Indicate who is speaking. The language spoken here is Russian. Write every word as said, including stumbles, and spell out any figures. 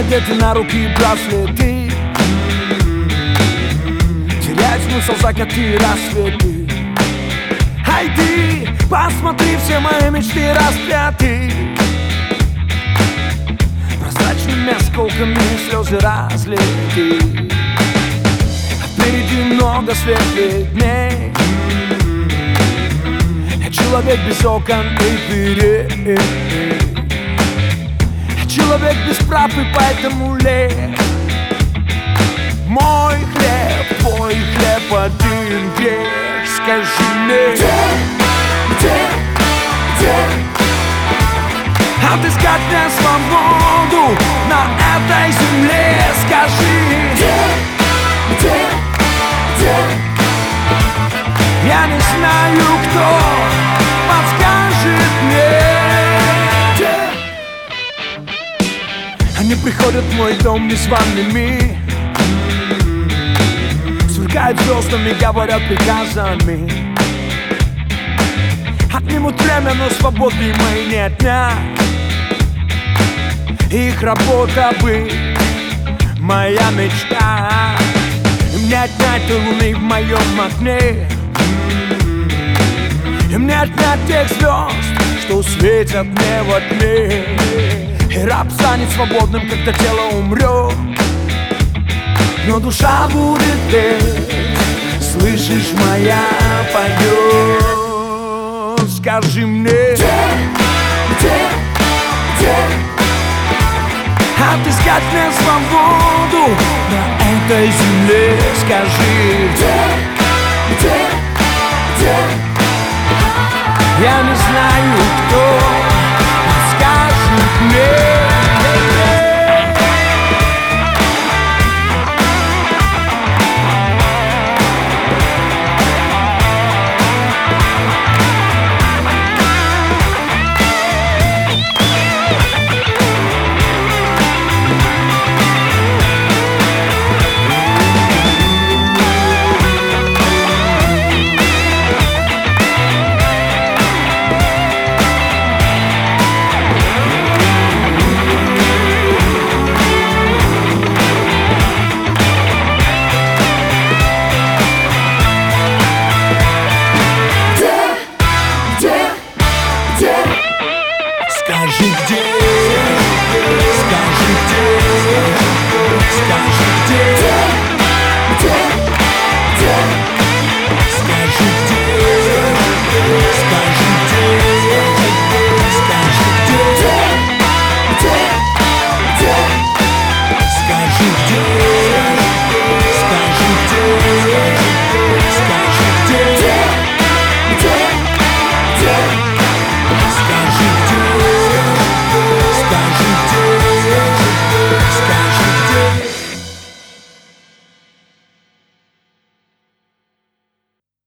Speaker 1: надеты на руки браслеты, теряет смысл закаты рассветы. Ай ты, посмотри, все мои мечты распяты прозрачными осколками слезы разлиты. Впереди много светлых дней, я человек без окон и дверей, я человек без прав, и поэтому лей. Мой хлеб, твой хлеб, один грех. Скажи мне, где, где, где отыскать мне свободу на этой земле? Скажи, где, где, где? Я не знаю, кто подскажет мне, где. Они приходят в мой дом незваными, сверкают звездами, говорят приказами, отнимут время, но свободы моей не отнять. Их работа быть моя мечта, мне отнять луны в моем окне, и мне отнять тех звезд, что светят мне во тьме. И раб станет свободным, когда тело умрет, но душа будет петь. Слышишь, моя поет. Скажи мне, где, где, где отыскать мне свободу на этой земле? Скажи, где, где, где? Я не знаю,